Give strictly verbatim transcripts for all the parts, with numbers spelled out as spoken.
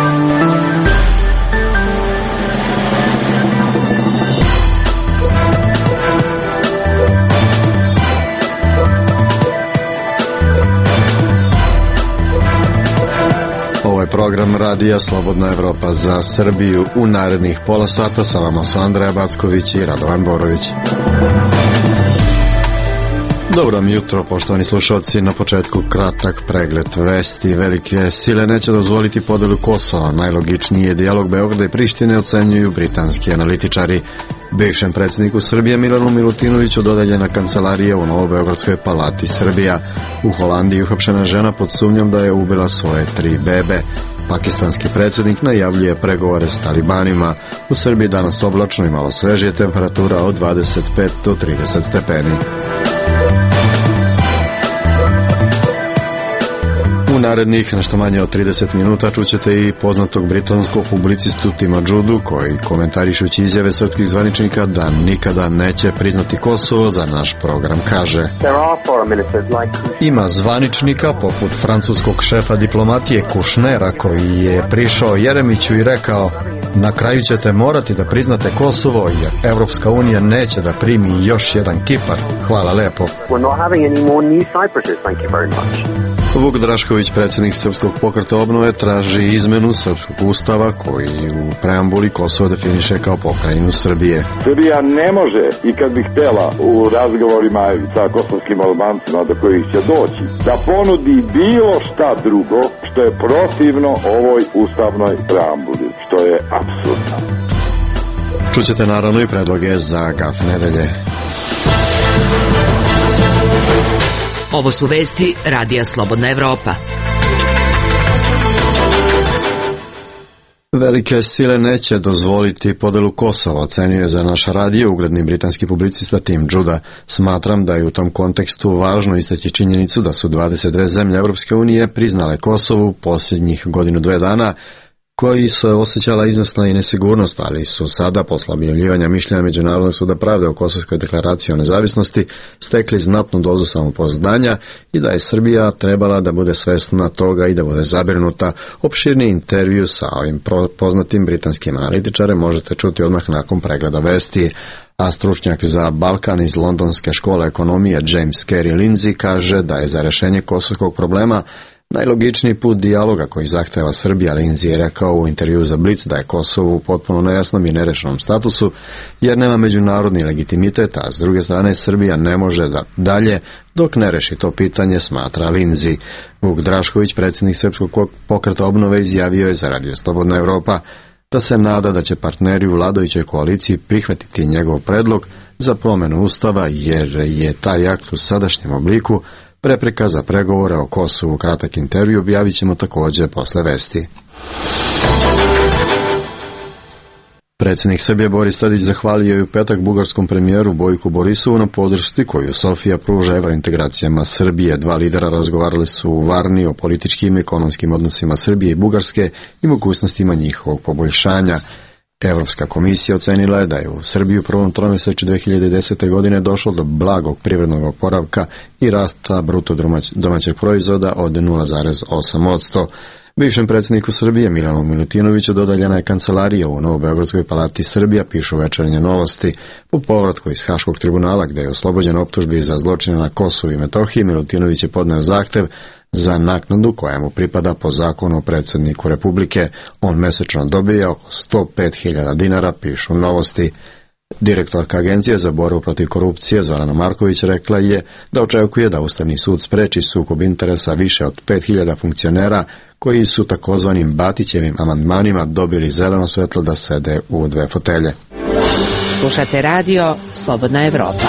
Program radija Slobodna Evropa za Srbiju. U narednih pola sata sa vama su Andreja Backović i Radovan Borović. Dobro vam jutro, poštovani slušalci. Na početku kratak pregled vesti. Velike sile neće dozvoliti podelu Kosova. Najlogičniji je dijalog Beograda i Prištine, ocenjuju britanski analitičari. Bivšem predsjedniku Srbije Milanu Milutinoviću dodeljena kancelarija u Novobeogradskoj palati Srbija. U Holandiji uhapšena žena pod sumnjom da je ubila svoje tri bebe. Pakistanski predsjednik najavljuje pregovore s talibanima. U Srbiji danas oblačno i malo svežije, temperatura od dvadeset pet do trideset stepeni. U narednih nešto manje od trideset minuta čućete i poznatog britanskog publicistu Tima Judu, koji komentarišući izjave srpskih zvaničnika da nikada neće priznati Kosovo, za naš program kaže: ima zvaničnika poput francuskog šefa diplomatije Kušnera, koji je prišao Jeremiću i rekao: na kraju ćete morati da priznate Kosovo, jer Evropska unija neće da primi još jedan Kipar. Hvala lepo. Vuk Drašković, predsjednik Srpskog pokreta obnove, traži izmenu srpskog ustava koji u preambuli Kosovo definiše kao pokrajinu Srbije. Srbija ne može, i kad bi htjela u razgovorima sa kosovskim Albancima do kojih će doći, da ponudi bilo šta drugo što je protivno ovoj ustavnoj preambuli, što je apsurdno. Čućete naravno i predloge za gaf nedelje. Ovo su vesti radija Slobodna Evropa. Velike sile neće dozvoliti podelu Kosova, ocenjuje za naš radio ugledni britanski publicista Tim Juda. Smatram da je u tom kontekstu važno istaći činjenicu da su dvadeset dve zemlje Evropske unije priznale Kosovu posljednjih godinu dve dana, koji su osjećala izvesna i nesigurnost, ali su sada, posle objavljivanja mišljenja Međunarodnog suda pravde o Kosovskoj deklaraciji o nezavisnosti, stekli znatnu dozu samopouzdanja i da je Srbija trebala da bude svesna toga i da bude zabrinuta. Opširni intervju sa ovim poznatim britanskim analitičarem možete čuti odmah nakon pregleda vesti. A stručnjak za Balkan iz Londonske škole ekonomije James Carey Lindsay kaže da je za rešenje kosovskog problema najlogičniji put dijaloga koji zahteva Srbija. Lindsay je rekao u intervju za Blitz da je Kosovo u potpuno nejasnom i nerešenom statusu jer nema međunarodni legitimitet, a s druge strane Srbija ne može da dalje dok ne reši to pitanje, smatra Lindsay. Vuk Drašković, predsjednik Srpskog pokreta obnove, izjavio je za radio Slobodna Evropa da se nada da će partneri u vladajućoj koaliciji prihvatiti njegov predlog za promjenu ustava, jer je taj akt u sadašnjem obliku prepreka za pregovore o Kosovu. Kratak intervju objavit ćemo također posle vesti. Predsjednik Srbije Boris Tadić zahvalio je u petak bugarskom premijeru Bojku Borisovu na podršci koju Sofija pruža evrointegracijama Srbije. Dva lidera razgovarali su u Varni o političkim i ekonomskim odnosima Srbije i Bugarske i mogućnostima njihovog poboljšanja. Evropska komisija ocenila je da je u Srbiji u prvom tromjesečju dve hiljade desete. godine došlo do blagog privrednog oporavka i rasta bruto domaćeg proizvoda od nula zarez osam posto. Bivšem predsjedniku Srbije Milanu Milutinoviću dodeljena je kancelarija u Novobeogradskoj palati Srbija, pišu Večernje novosti. Po povratku iz Haškog tribunala, gde je oslobođen optužbi za zločine na Kosovu i Metohiji, Milutinović je podneo zahtev za naknadu koja mu pripada po zakonu o predsjedniku Republike. On mesečno dobija oko sto pet hiljada dinara, pišu Novosti. Direktorka Agencije za borbu protiv korupcije Zorana Marković rekla je da očekuje da Ustavni sud spreči sukob interesa više od pet hiljada funkcionera koji su takozvanim Batićevim amandmanima dobili zeleno svetlo da sede u dve fotelje. Slušate radio Slobodna Evropa.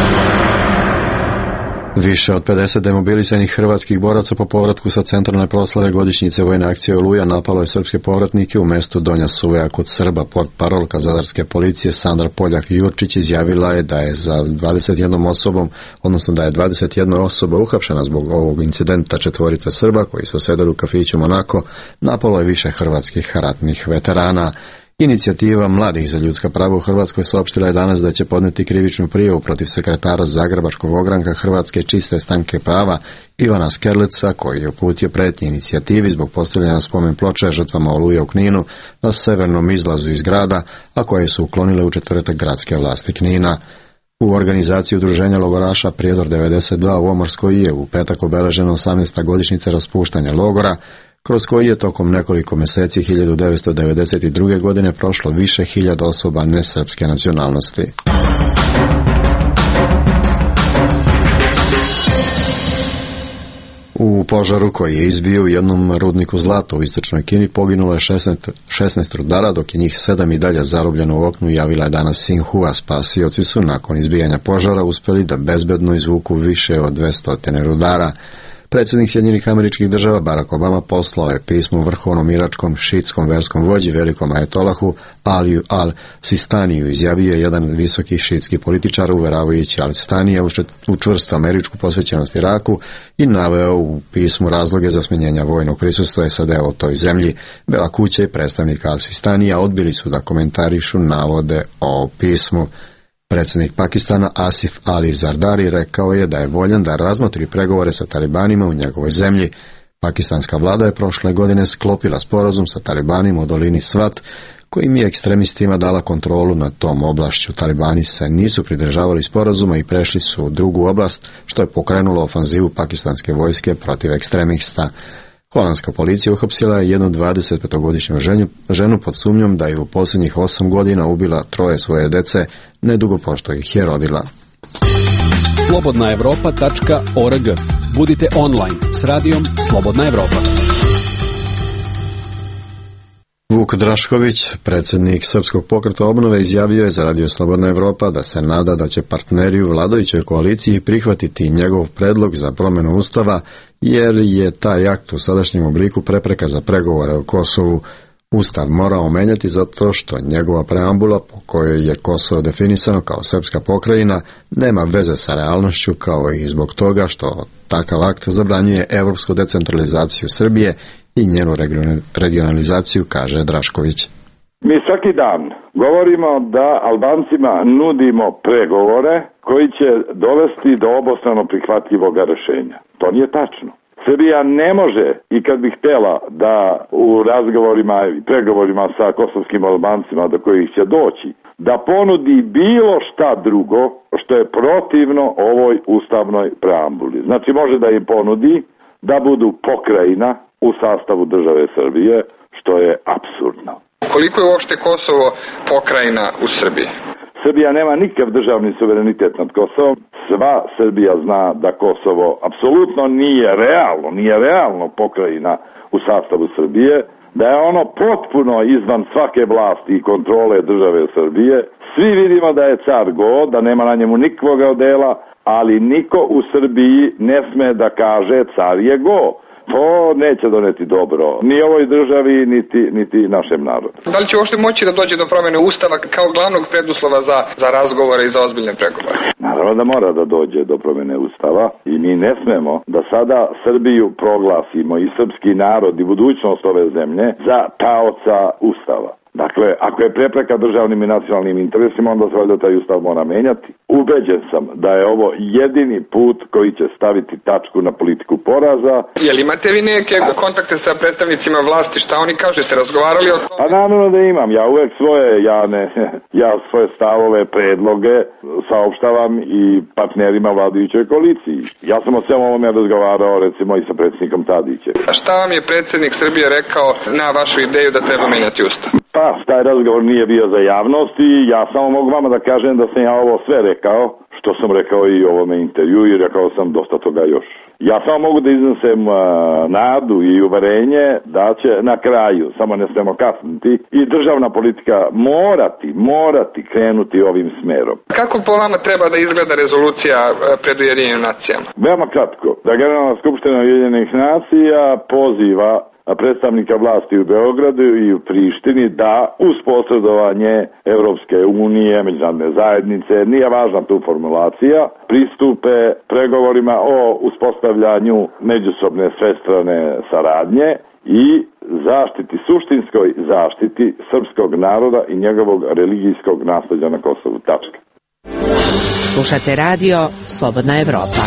Više od pedeset demobilisanih hrvatskih boraca po povratku sa centralne proslave godišnjice vojne akcije Oluja napalo je srpske povratnike u mestu Donja Suveja kod Srba. Portparolka zadarske policije Sandra Poljak-Jurčić izjavila je da je za dvadeset jednom osobom, odnosno da je dvadeset jedna osoba uhapšena zbog ovog incidenta. Četvorica Srba koji su sedeli u kafiću Monako napalo je više hrvatskih ratnih veterana. Inicijativa mladih za ljudska prava u Hrvatskoj saopštila je danas da će podneti krivičnu prijavu protiv sekretara Zagrebačkog ogranka Hrvatske čiste stranke prava Ivana Skerleca, koji je uputio pretnje inicijativi zbog postavljanja spomen ploče žrtvama Oluje u Kninu na severnom izlazu iz grada, a koje su uklonile u četvrtak gradske vlasti Knina. U organizaciji udruženja logoraša Prijedor devedeset dva u Omorskoj je u petak obeležena osamnaesta godišnjica raspuštanja logora, kroz koji je tokom nekoliko meseci hiljadu devetsto devedeset druge. godine prošlo više hiljada osoba nesrpske nacionalnosti. U požaru koji je izbio u jednom rudniku zlata u istočnoj Kini poginulo je šesnaest rudara, dok je njih sedam i dalje zarobljeno u oknu, javila je danas Sinhua. Spasioci su nakon izbijanja požara uspeli da bezbedno izvuku više od dvesta rudara. Predsjednik Sjedinjenih Američkih Država Barack Obama poslao je pismo vrhovnom iračkom šiitskom verskom vođi velikom ajatolahu Aliju al-Sistaniju, izjavio je jedan visoki šiitski političar uveravajući al-Sistanija u čvrstu američku posvećenost Iraku i naveo u pismu razloge za smanjenja vojnog prisustva S A D-a u toj zemlji. Bela kuća i predstavnik al-Sistanija odbili su da komentarišu navode o pismu. Predsjednik Pakistana Asif Ali Zardari rekao je da je voljan da razmotri pregovore sa talibanima u njegovoj zemlji. Pakistanska vlada je prošle godine sklopila sporazum sa talibanima u dolini Svat, kojim je ekstremistima dala kontrolu nad tom oblašću. Talibani se nisu pridržavali sporazuma i prešli su u drugu oblast, što je pokrenulo ofanzivu pakistanske vojske protiv ekstremista. Holandska policija uhapsila je jednu dvadesetpetogodišnju ženu, ženu pod sumnjom da je u posljednjih osam godina ubila troje svoje dece, nedugo pošto ih je rodila. slobodna evropa tačka org. Budite online s radijom Slobodna Evropa. Vuk Drašković, predsjednik Srpskog pokreta obnove, izjavio je za radio Slobodna Evropa da se nada da će partneri u vladajućoj koaliciji prihvatiti njegov predlog za promjenu Ustava, jer je taj akt u sadašnjem obliku prepreka za pregovore o Kosovu. Ustav morao menjati zato što njegova preambula, po kojoj je Kosovo definisano kao srpska pokrajina, nema veze sa realnošću, kao i zbog toga što takav akt zabranjuje evropsku decentralizaciju Srbije i njenu regionalizaciju, kaže Drašković. Mi svaki dan govorimo da Albancima nudimo pregovore koji će dovesti do obostrano prihvatljivog rješenja. To nije tačno. Srbija ne može, i kad bi htjela da u razgovorima i pregovorima sa kosovskim Albancima do kojih će doći, da ponudi bilo šta drugo što je protivno ovoj ustavnoj preambuli. Znači može da im ponudi da budu pokrajina u sastavu države Srbije, što je apsurdno. Koliko je uopšte Kosovo pokrajina u Srbiji? Srbija nema nikakav državni suverenitet nad Kosovom. Sva Srbija zna da Kosovo apsolutno nije realno, nije realno pokrajina u sastavu Srbije, da je ono potpuno izvan svake vlasti i kontrole države Srbije. Svi vidimo da je car go, da nema na njemu nikakvog odela, ali niko u Srbiji ne sme da kaže car je go. To neće doneti dobro ni ovoj državi, niti, niti našem narodu. Da li će uopšte moći da dođe do promjene Ustava kao glavnog preduslova za, za razgovore i za ozbiljne pregovore? Naravno da mora da dođe do promjene Ustava i mi ne smemo da sada Srbiju proglasimo i srpski narod i budućnost ove zemlje za taoca Ustava. Dakle, ako je prepreka državnim i nacionalnim interesima, onda se valjda taj Ustav mora menjati. Ubeđen sam da je ovo jedini put koji će staviti tačku na politiku poraza. Jel imate vi neke kontakte sa predstavnicima vlasti? Šta oni kažu? Ste razgovarali o tom? Pa naravno da imam. Ja uvek svoje, ja, ne, ja svoje stavove, predloge saopštavam i partnerima vladajućoj koaliciji. Ja sam o svem ovome razgovarao recimo i sa predsjednikom Tadićem. A šta vam je predsjednik Srbije rekao na vašu ideju da treba menjati Ustav? Pa, taj razgovor nije bio za javnost i ja samo mogu vama da kažem da sam ja ovo sve rekao, što sam rekao i u ovome intervju i rekao sam dosta toga još. Ja samo mogu da iznesem uh, nadu i uverenje da će na kraju, samo ne smemo kasniti, i državna politika morati, morati krenuti ovim smerom. Kako po vama treba da izgleda rezolucija pred Ujedinjenim nacijama? Veoma kratko, da Generalna skupština Ujedinjenih nacija poziva predstavnika vlasti u Beogradu i u Prištini da uz posredovanje Evropske unije, međunarodne zajednice, nije važna tu formulacija, pristupe pregovorima o uspostavljanju međusobne svestrane saradnje i zaštiti, suštinskoj zaštiti srpskog naroda i njegovog religijskog nasleđa na Kosovu. Tačka. Slušate radio Slobodna Evropa.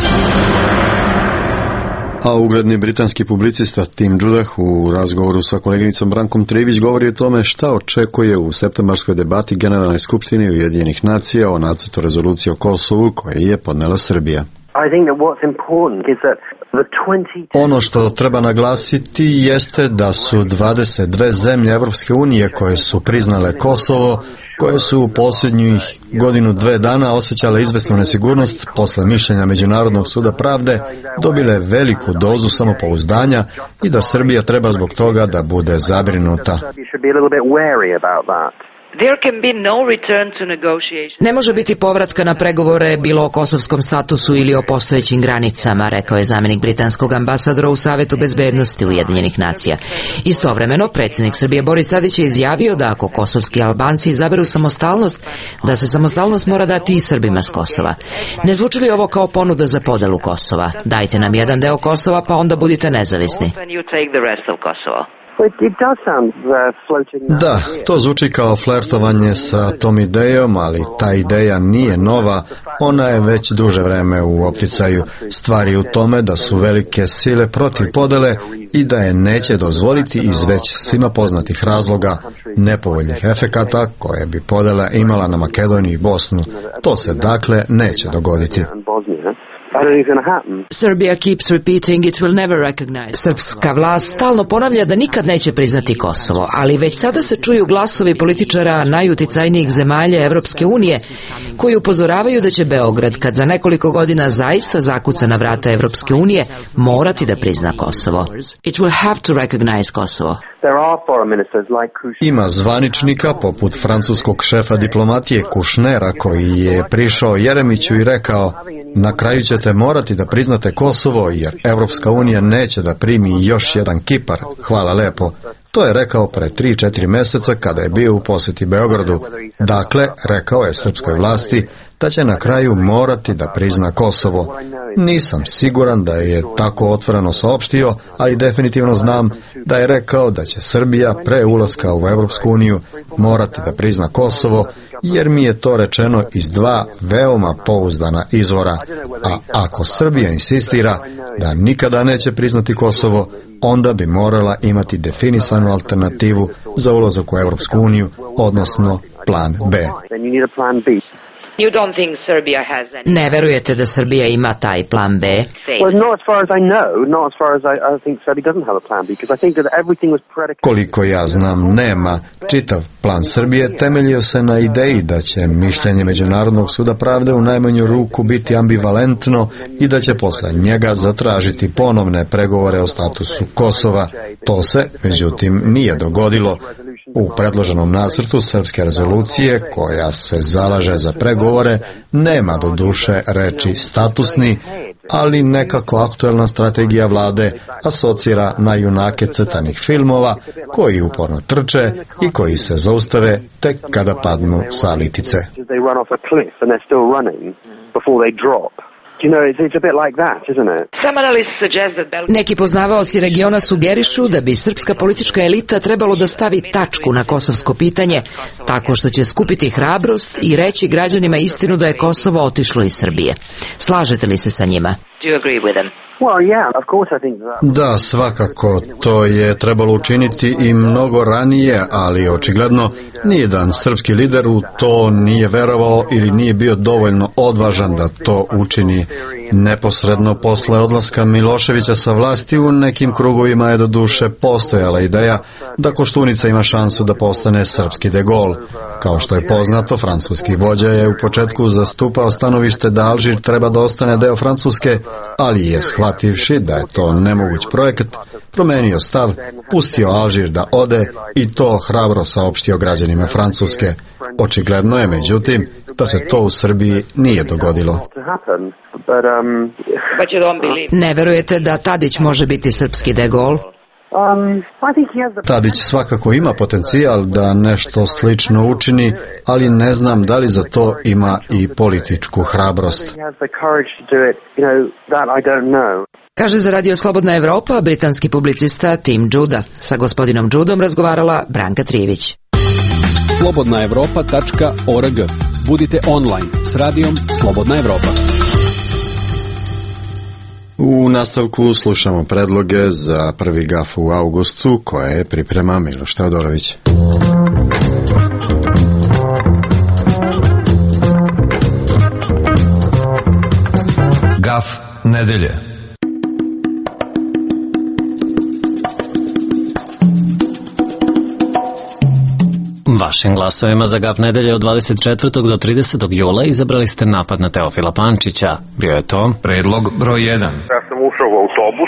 A ugledni britanski publicista Tim Judah u razgovoru sa koleginicom Brankom Trivić govori o tome šta očekuje u septembarskoj debati Generalne skupštine Ujedinjenih nacija o nacrtu rezolucije o Kosovu koje je podnela Srbija. Ono što treba naglasiti jeste da su dvadeset dve zemlje Evropske unije koje su priznale Kosovo, koje su u posljednjih godinu dve dana osjećale izvesnu nesigurnost posle mišljenja Međunarodnog suda pravde, dobile veliku dozu samopouzdanja i da Srbija treba zbog toga da bude zabrinuta. Ne može biti povratka na pregovore bilo o kosovskom statusu ili o postojećim granicama, rekao je zamjenik britanskog ambasadora u Savetu bezbednosti Ujedinjenih nacija. Istovremeno, predsjednik Srbije Boris Tadić je izjavio da ako kosovski Albanci izaberu samostalnost, da se samostalnost mora dati i Srbima s Kosova. Ne zvuči li ovo kao ponuda za podelu Kosova? Dajte nam jedan deo Kosova pa onda budite nezavisni. Da, to zvuči kao flertovanje sa tom idejom, ali ta ideja nije nova, ona je već duže vreme u opticaju. Stvari u tome da su velike sile protiv podele i da je neće dozvoliti iz već svima poznatih razloga, nepovoljnih efekata koje bi podela imala na Makedoniju i Bosnu. To se dakle neće dogoditi. Serbia keeps repeating it will never recognize. Srpska vlast stalno ponavlja da nikad neće priznati Kosovo, ali već sada se čuju glasovi političara najuticajnijih zemalja Evropske unije koji upozoravaju da će Beograd, kad za nekoliko godina zaista zakuca na vrata Evropske unije, morati da prizna Kosovo. It will have to recognize Kosovo. Ima zvaničnika poput francuskog šefa diplomatije Kušnera koji je prišao Jeremiću i rekao: na kraju ćete morati da priznate Kosovo jer Evropska unija neće da primi još jedan Kipar. Hvala lepo. To je rekao pre tri četiri meseca kada je bio u posjeti Beogradu. Dakle, rekao je srpskoj vlasti da će na kraju morati da prizna Kosovo. Nisam siguran da je tako otvoreno saopštio, ali definitivno znam da je rekao da će Srbija pre ulaska u Evropsku uniju morati da prizna Kosovo, jer mi je to rečeno iz dva veoma pouzdana izvora. A ako Srbija insistira da nikada neće priznati Kosovo, onda bi morala imati definisanu alternativu za ulazak u Evropsku uniju, odnosno plan B. Ne verujete da Srbija ima taj plan B? Koliko ja znam, nema. Čitav plan Srbije temeljio se na ideji da će mišljenje Međunarodnog suda pravde u najmanju ruku biti ambivalentno i da će posle njega zatražiti ponovne pregovore o statusu Kosova. To se, međutim, nije dogodilo. U predloženom nacrtu srpske rezolucije, koja se zalaže za pregovore, nema do duše reči statusni, ali nekako aktuelna strategija vlade asocira na junake crtanih filmova koji uporno trče i koji se zaustave tek kada padnu sa litice. Neki poznavaoci regiona sugerišu da bi srpska politička elita trebalo da stavi tačku na kosovsko pitanje tako što će skupiti hrabrost i reći građanima istinu da je Kosovo otišlo iz Srbije. Slažete li se sa njima? Da, svakako, to je trebalo učiniti i mnogo ranije, ali očigledno nijedan srpski lider u to nije verovao ili nije bio dovoljno odvažan da to učini. Neposredno posle odlaska Miloševića sa vlasti u nekim krugovima je do duše postojala ideja da Koštunica ima šansu da postane srpski de Gaulle. Kao što je poznato, francuski vođa je u početku zastupao stanovište da Alžir treba da ostane deo Francuske, ali je shvativši da je to nemoguć projekat, promenio stav, pustio Alžir da ode i to hrabro saopštio građanima Francuske. Očigledno je, međutim, da se to u Srbiji nije dogodilo. Ne verujete da Tadić može biti srpski de Gaulle? Tadić svakako ima potencijal da nešto slično učini, ali ne znam da li za to ima i političku hrabrost. Kaže za Radio Slobodna Evropa britanski publicista Tim Judah. Sa gospodinom Judom razgovarala Branka Trijević. slobodna evropa tačka org. Budite online s radijom Slobodna Evropa. U nastavku slušamo predloge za prvi gaf u avgustu koje priprema Miloš Teodorović. Gaf nedelje. Vašim glasovima za gaf nedelje od dvadeset četvrtog do tridesetog jula izabrali ste napad na Teofila Pančića. Bio je to predlog broj jedan. Ja sam ušao u autobus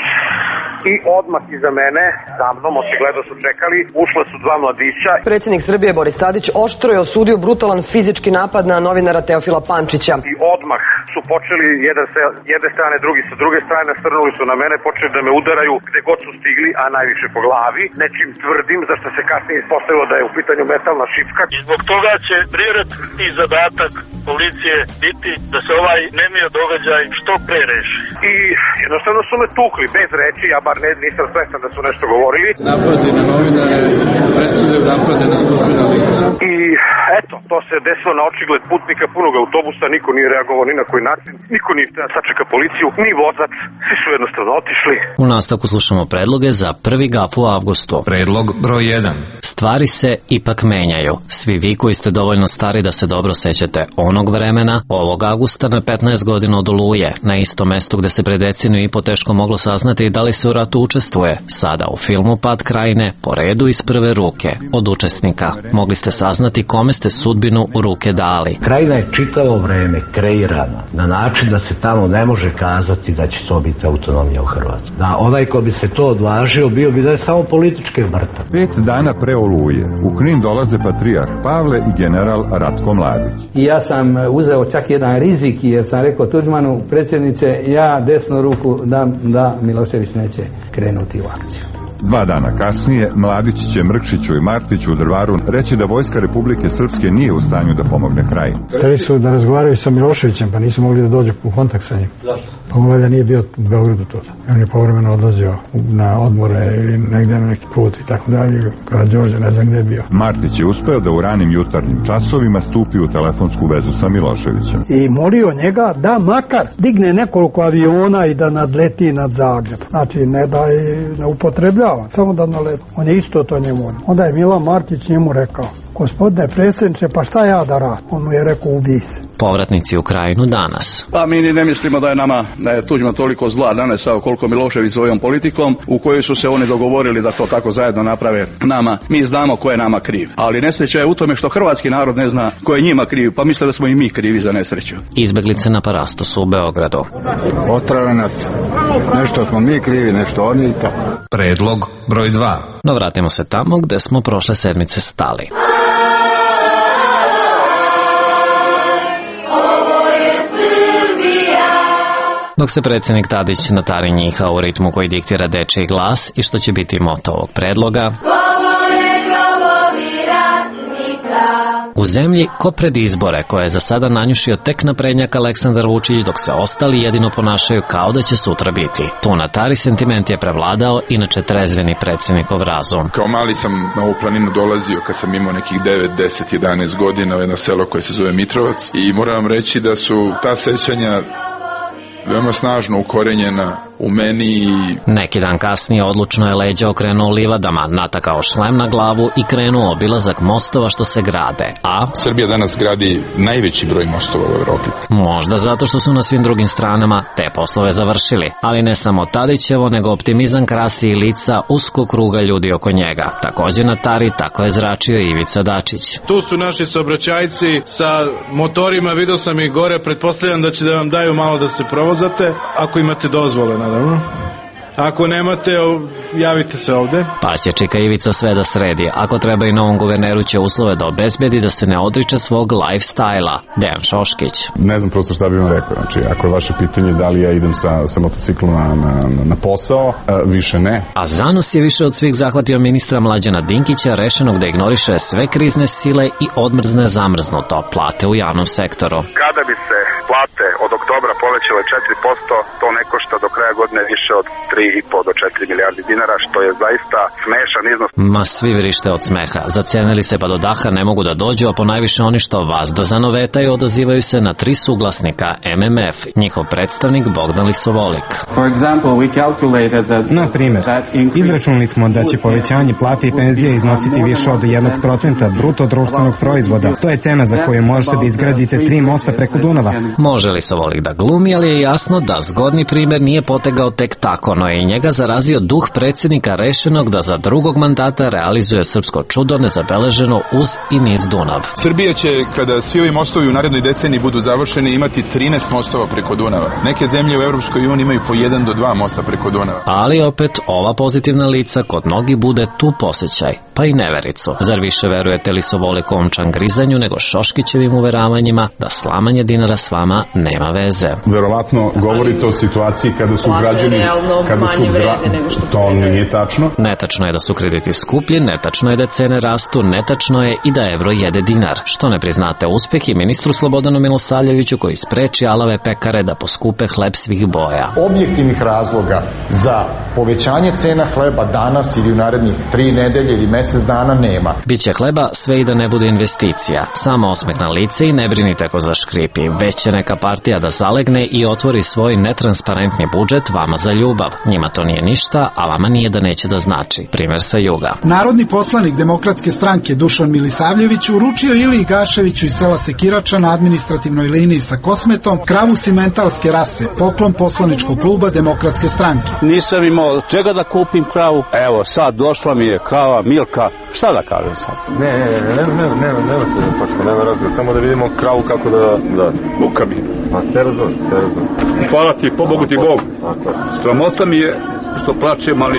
i odmah iza mene, za mnom, očigledno su čekali, ušle su dva mladića. Predsjednik Srbije Boris Tadić oštro je osudio brutalan fizički napad na novinara Teofila Pančića. I odmah su počeli jedan sa jedne strane, drugi sa druge strane, nasrnuli su na mene, počeli da me udaraju gde god su stigli, a najviše po glavi. Nečim tvrdim, za što se kasnije ispostavilo da je u pitanju metalna šipka. I zbog toga će prioritet i zadatak policije biti da se ovaj nemio događaj što pre reši. I jednostavno su me tukli, bez reči, ja bar ne, nisam svestan da su nešto govorili. Napadi na novinare predstavljaju napade na službena lica. I eto, to se desilo na očigled putnika punog autobusa, niko nije reagovao ni na koji način, niko nije htio sačeka policiju, ni vozač, svi su jednostavno otišli. U nastavku slušamo predloge za prvi gaf u avgustu. Predlog broj jedan. Stvari se ipak menjaju. Svi vi koji ste dovoljno stari da se dobro sećate onog vremena, ovog avgusta na petnaest godina od Oluje, na istom mestu gde se pred deceniju i po teško moglo saznati da li se u ratu učestvuje. Sada u filmu Pad Krajine, po redu iz prve ruke, od učesnika, mogli ste saznati kome ste sudbinu u ruke dali. Krajina je čitavo vreme kreirana na način da se tamo ne može kazati da će to biti autonomija u Hrvatskoj. Da onaj ko bi se to odvažio bio bi da je samo politički mrtav. Pet dana pre Oluje u Knin dolaze patrijarh Pavle i general Ratko Mladić. I ja sam uzeo čak jedan rizik jer sam rekao Tuđmanu, predsjedniče, ja desnu ruku dam da Milošević neće krenuti u akciju. Dva dana kasnije Mladić će Mrkšiću i Martiću u Drvaru reći da vojska Republike Srpske nije u stanju da pomogne krajini. Hteli su da razgovaraju sa Miloševićem, pa nisu mogli da dođu u kontakt sa njim. Zašto? Pa mu valjda nije bio u Beogradu tada. On je povremeno odlazio na odmore ili negdje na neki put i tako dalje. Karađorđe, ne znam gde je bio. Martić je uspeo da u ranim jutarnjim časovima stupi u telefonsku vezu sa Miloševićem. I molio njega da makar digne nekoliko aviona i da nadleti nad Zagreb. Znači ne da i ne upotrebljava, samo da naleti. On je isto to njemu. Onda je Milan Martić njemu rekao: gospodine predsjedniče, pa šta ja da radim? On mu je rekao: ubij se. Povratnici u Krajinu danas. Pa mi ni ne mislimo da je nama, da je Tuđman toliko zla nanesao koliko Milošević svojom politikom, u kojoj su se oni dogovorili da to tako zajedno naprave nama. Mi znamo ko je nama kriv. Ali nesreća je u tome što hrvatski narod ne zna ko je njima kriv, pa misle da smo i mi krivi za nesreću. Izbeglice na Parastosu u Beogradu. Otrave nas. Nešto smo mi krivi, nešto oni i tako. Predlog broj dva. No vratimo se tamo gde smo prošle sedmice stali. Dok se predsjednik Tadić natari njiha u ritmu koji diktira dečiji glas i što će biti moto ovog predloga: u zemlji ko pred izbore koje je za sada nanjušio tek naprednjak Aleksandar Vučić, dok se ostali jedino ponašaju kao da će sutra biti. Tu natari sentiment je prevladao inače trezveni predsjednikov razum. Kao mali sam na ovu planinu dolazio kad sam imao nekih devet, deset, jedanaest godina u jedno selo koje se zove Mitrovac i moram vam reći da su ta sećanja veoma snažno ukorenjena u meni. Neki dan kasnije odlučno je leđa okrenuo livadama, natakao šlem na glavu i krenuo obilazak mostova što se grade, a Srbija danas gradi najveći broj mostova u Evropi. Možda zato što su na svim drugim stranama te poslove završili, ali ne samo Tadićevo, nego optimizam krasi i lica uskog kruga ljudi oko njega. Također na Tari tako je zračio Ivica Dačić. Tu su naši saobraćajci sa motorima, vidio sam ih gore, pretpostavljam da će da vam daju malo da se provozate, ako imate dozvole, naravno. Ako nemate, javite se ovde. Pa će čika Ivica sve da sredi. Ako treba i novom guverneru će uslove da obezbedi da se ne odriče svog lifestyle-a. Dejan Šoškić. Ne znam prosto šta bih vam rekao. Znači, ako je vaše pitanje da li ja idem sa, sa motociklom na, na, na posao, više ne. A zanos je više od svih zahvatio ministra Mlađana Dinkića, rešenog da ignoriše sve krizne sile i odmrzne zamrznuto plate u javnom sektoru. Kada bi se plate od oktobra povećale četiri posto, to ne košta do kraja godine više od tri i po do četiri milijardi dinara, što je zaista smešan iznos. Ma svi vrište od smeha. Zacenili se pa do daha ne mogu da dođu, a ponajviše oni što vas da zanovetaju odazivaju se na tri suglasnika M M F, njihov predstavnik Bogdan Lisovolik. Na primjer, izračunali smo da će povećanje plate i penzija iznositi više od jednog procenta bruto društvenog proizvoda. To je cena za koju možete da izgradite tri mosta preko Dunava. Može Lisovolik da glumi, ali je jasno da zgodni primjer nije potegao tek tako, no je i njega zarazio duh predsjednika rešenog da za drugog mandata realizuje srpsko čudo nezabeleženo uz i niz Dunav. Srbija će, kada svi ovi mostovi u narednoj deceniji budu završeni, imati trinaest mostova preko Dunava. Neke zemlje u Evropskoj uniji imaju po jedan do dva mosta preko Dunava. Ali opet, ova pozitivna lica kod mnogi bude tu posjećaj, pa i nevericu. Zar više verujete Lisovolikovom čangrizanju nego Šoškićevim uveravanjima da slamanje dinara s vama nema veze? Verovatno govorite o situaciji kada su građani, kada su gra... to nije tačno. Netačno je da su krediti skuplji, netačno je da cene rastu, netačno je i da evro jede dinar. Što ne priznate uspeh i ministru Slobodanu Milosavljeviću koji spreči alave pekare da poskupe hleb svih boja. Objektivnih razloga za povećanje cena hleba danas ili u narednih tri nedelje ili mesec dana nema. Biće hleba sve i da ne bude investicija. Samo osmeh na lice i ne brinite ko zaškripi. Već će neka partija da zalegne i otvori svoj netransparentni budžet vama za ljubav. Njima to nije ništa, a vama nije da neće da znači. Primer sa juga. Narodni poslanik Demokratske stranke Dušan Milisavljević uručio Iliji Gaševiću iz sela Sekirača na administrativnoj liniji sa Kosmetom kravu simentalske rase, poklon poslaničkog kluba Demokratske stranke. Nisam imao čega da kupim kravu. Evo sad došla mi je krava Milka. Šta da kažem sad? Ne, ne, ne, ne, ne, ne, ne, ne, nema razgleda, samo da vidimo kravu kako da, da, ukabi. A ste razvoj, ste razvoj. Hvala ti, pobogu ti Bog. Sramota mi je što plačem, ali...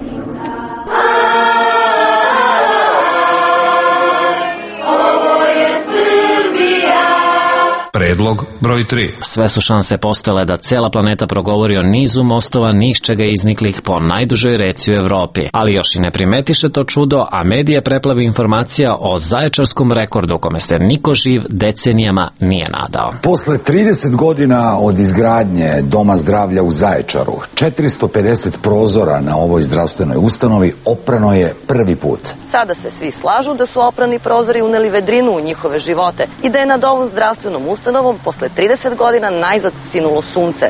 Predlog broj tri. Sve su šanse postojale da cela planeta progovori o nizu mostova niz čega izniklih po najdužoj reci u Evropi. Ali još i ne primetiše to čudo, a medije preplavi informacija o zaječarskom rekordu kome se niko živ decenijama nije nadao. Posle trideset godina od izgradnje Doma zdravlja u Zaječaru, četiristo pedeset prozora na ovoj zdravstvenoj ustanovi oprano je prvi put. Sada se svi slažu da su oprani prozori uneli vedrinu u njihove živote i da je nad ovom zdravstvenom ustanovom posle trideset godina najzad sinulo sunce.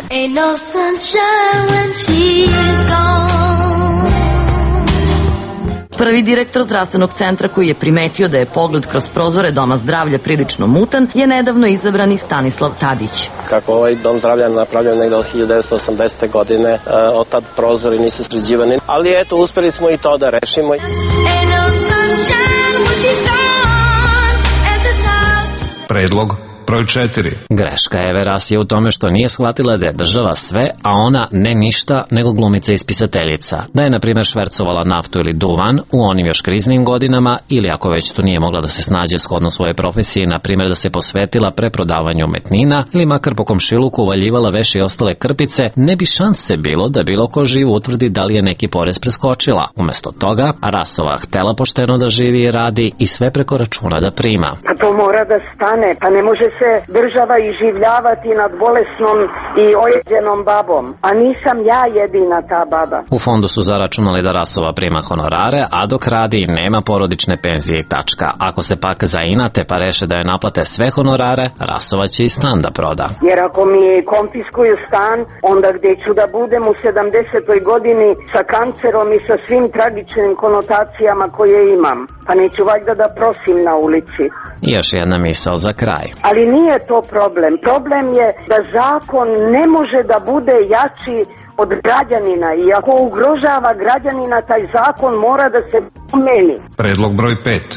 Prvi direktor zdravstvenog centra koji je primetio da je pogled kroz prozore Doma zdravlja prilično mutan je nedavno izabrani Stanislav Tadić. Kako ovaj Dom zdravlja napravljen negde od hiljadu devetsto osamdesete. godine, od tad prozori nisu sređivani, ali eto, uspeli smo i to da rešimo. Predlog broj četiri. Greška Eve Ras je u tome što nije shvatila da je država sve, a ona ne ništa nego glumica i spisateljica. Da je, na primjer, švercovala naftu ili duvan u onim još kriznim godinama ili ako već tu nije mogla da se snađe shodno svoje profesije, na primjer da se posvetila preprodavanju umetnina ili makar po komšiluku uvaljivala veše i ostale krpice, ne bi šanse bilo da bilo ko živ utvrdi da li je neki porez preskočila. Umesto toga, Rasova htela pošteno da živi i radi i sve preko računa da prima. Pa to mora da stane, pa ne može se država iživljavati nad bolesnom i ojeđenom babom, a nisam ja jedina ta baba. U fondu su zaračunali da Rasova prima honorare, a dok radi nema porodične penzije i tačka. Ako se pak zainate pa reše da je naplate sve honorare, Rasova će i stan da proda. Jer ako mi konfiskuju stan, onda gde ću da budem u sedamdesetoj godini sa kancerom i sa svim tragičnim konotacijama koje imam? Pa neću valjda da prosim na ulici. I još jedna misao za kraj. Ali nije to problem. Problem je da zakon ne može da bude jači od građanina i ako ugrožava građanina, taj zakon mora da se promeni. Predlog broj pet.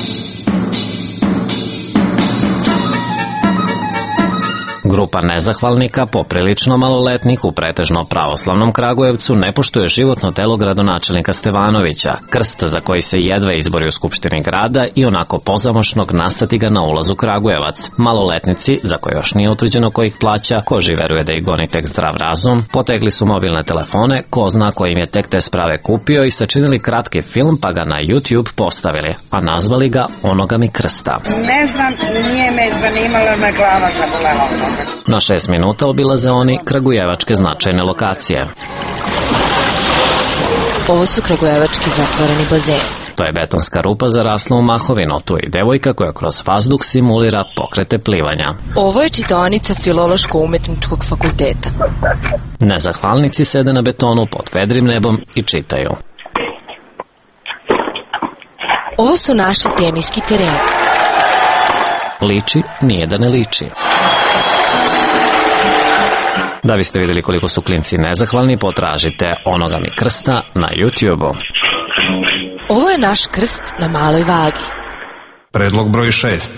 Grupa nezahvalnika, poprilično maloletnih u pretežno pravoslavnom Kragujevcu, ne poštuje životno telo gradonačelnika Stevanovića, krst za koji se jedva izbori u Skupštini grada i onako pozamošnog nastati ga na ulazu Kragujevac. Maloletnici, za koje još nije utvrđeno ko ih plaća, ko živ veruje da ih goni tek zdrav razum, potegli su mobilne telefone, ko zna ko im je tek te sprave kupio i sačinili kratki film pa ga na YouTube postavili, a nazvali ga Onoga mi krsta. Ne znam, nije me zanimalo, me glava zabolela. Na šest minuta obilaze oni kragujevačke značajne lokacije. Ovo su kragujevački zatvoreni bazeni. To je betonska rupa zarasla u mahovinu, tu je i devojka koja kroz vazduh simulira pokrete plivanja. Ovo je čitaonica Filološko-umetničkog fakulteta. Nezahvalnici sede na betonu pod vedrim nebom i čitaju. Ovo su naši teniski tereni. Liči, nije da ne liči. Da biste vidjeli koliko su klinci nezahvalni, potražite Onoga mi krsta na YouTube-u. Ovo je naš krst na Maloj Vagi. Predlog broj šest.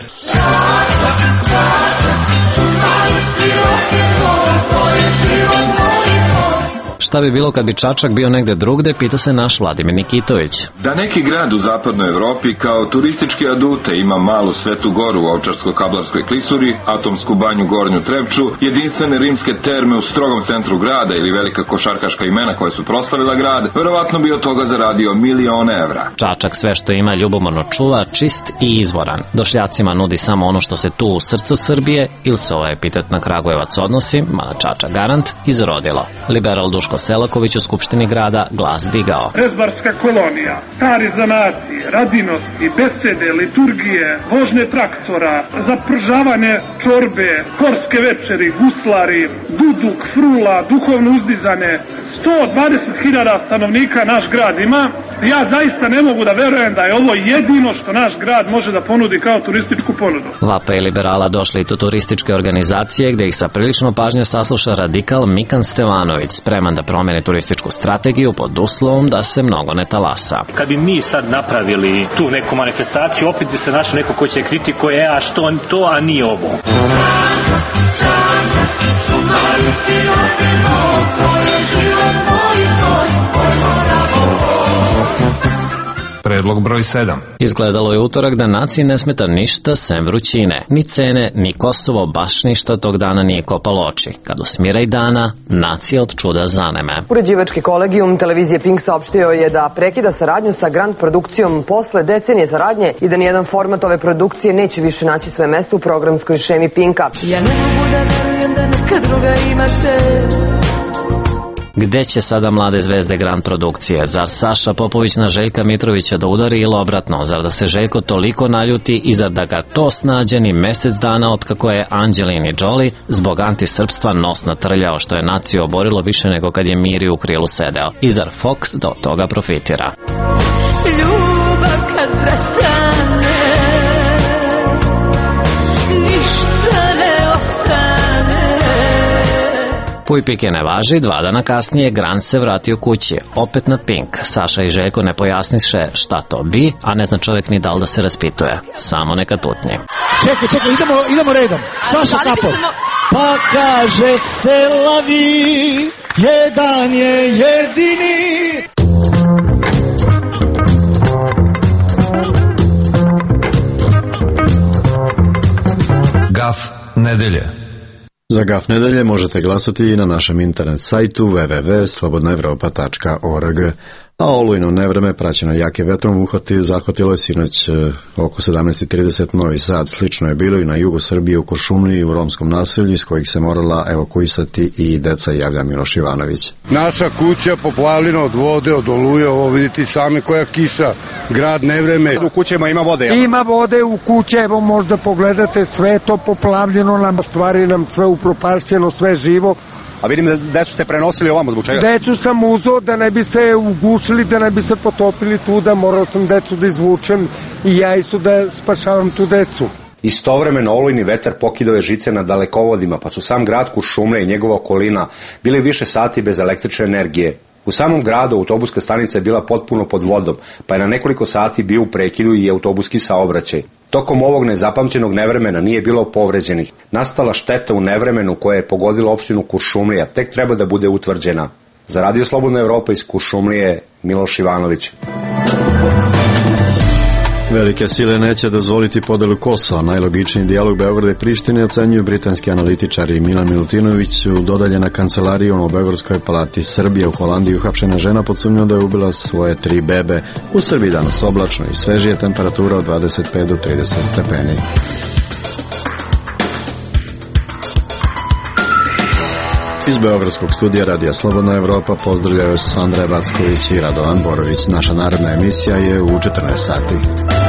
Šta bi bilo kad bi Čačak bio negde drugde, pita se naš Vladimir Nikitović. Da neki grad u zapadnoj Evropi kao turističke adute ima malu Svetu Goru u Ovčarsko-Kablarskoj klisuri, Atomsku banju Gornju Trepču, jedinstvene rimske terme u strogom centru grada ili velika košarkaška imena koja su proslavila grad, verovatno bi od toga zaradio milione evra. Čačak sve što ima ljubomorno čuva, čist i izvoran. Došljacima nudi samo ono što se tu u srcu Srbije, ili se ovaj epitet na Kragujevac odnosi, mada Čačak garant, izrodilo. Liberal Duško Selaković u Skupštini grada glas digao. Rezbarska kolonija, stari zanati, radinosti, besede, liturgije, vožnje traktora, zapržavanje čorbe, korske večeri, guslari, duduk, frula, duhovno uzdizane, sto dvadeset hiljada stanovnika naš grad ima. Ja zaista ne mogu da verujem da je ovo jedino što naš grad može da ponudi kao turističku ponudu. Vapa i liberala došli do turističke organizacije gde ih sa prilično pažnje sasluša radikal Mikan Stevanović, spreman da promeni turističku strategiju pod uslovom da se mnogo ne talasa. Kad bi mi sad napravili tu neku manifestaciju, opet bi se našao neko ko će kritikuje, a što to, a nije ovo. Predlog broj sedam. Izgledalo je utorak da naciji ne smeta ništa sem vrućine. Ni cene, ni Kosovo, baš ništa tog dana nije kopalo oči. Kad usmira i dana, nacija od čuda zaneme. Uređivački kolegijum televizije Pink saopštio je da prekida saradnju sa Grand produkcijom posle decenije saradnje i da nijedan format ove produkcije neće više naći svoje mesto u programskoj šemi Pinka. Ja ne mogu da verujem da neka druga imate. Gde će sada mlade zvezde Grand produkcije? Zar Saša Popović na Željka Mitrovića da udari ili obratno? Zar da se Željko toliko naljuti i zar da ga to snađe ni mesec dana od kako je Angelini Jolie zbog antisrpstva nos natrljao što je naciju oborilo više nego kad je Miri u krilu sedeo? I zar Fox da od toga profitira? Ljubav kad prestane, ništa ne ostane. Puj pike ne važi, dva dana kasnije Grant se vratio kući, opet na Pink. Saša i Željko ne pojasniše šta to bi, a ne zna čovjek ni da li da se raspituje. Samo neka tutnje. Čekaj, čekaj, idemo, idemo redom. Saša Kapor. Pa kaže se lavi, jedan je jedini. Gaf nedelje. Za Gaf nedelje možete glasati i na našem internet sajtu w w w tačka slobodna evropa tačka org. A olujno nevreme praćeno jake vetrom uhvati, zahvatilo je sinoć e, oko sedamnaest i trideset Novi Sad. Slično je bilo i na jugu Srbije u Kuršumliji i u romskom naselju iz kojih se morala evakuisati i deca, javlja Miloš Ivanović. Naša kuća poplavljena od vode, od oluje, ovo vidite same koja kiša, grad nevreme. U kućama ima vode, ja? Ima vode u kuće, evo možda pogledate, sve to poplavljeno nam, stvari nam sve upropašćeno, sve živo. A vidim da decu ste prenosili ovamo, zbog čega? Decu sam uzeo da ne bi se ugušili, da ne bi se potopili tu, da morao sam decu da izvučem i ja isto da spašavam tu decu. Istovremeno olujni vetar pokidao je žice na dalekovodima, pa su sam grad Kuršumlija i njegova okolina bili više sati bez električne energije. U samom gradu autobuska stanica je bila potpuno pod vodom, pa je na nekoliko sati bio u prekidu i autobuski saobraćaj. Tokom ovog nezapamćenog nevremena nije bilo povređenih. Nastala šteta u nevremenu koja je pogodila opštinu Kuršumlija tek treba da bude utvrđena. Za Radio Slobodna Evropa iz Kuršumlije, Miloš Ivanović. Velike sile neće dozvoliti podelu Kosova. Najlogičniji dijalog Beograda i Prištine ocenjuju britanski analitičari. Milan Milutinović udodaljen na kancelariju u Beogradskoj palati. Srbije. U Holandiji uhapšena žena pod sumnjom da je ubila svoje tri bebe. U Srbiji danas oblačno i svežije, temperatura od dvadeset pet do trideset stepeni. Iz Beogradskog studija Radija Slobodna Evropa pozdravljaju Sandra Vacković i Radovan Borović. Naša naredna emisija je u četrnaest sati.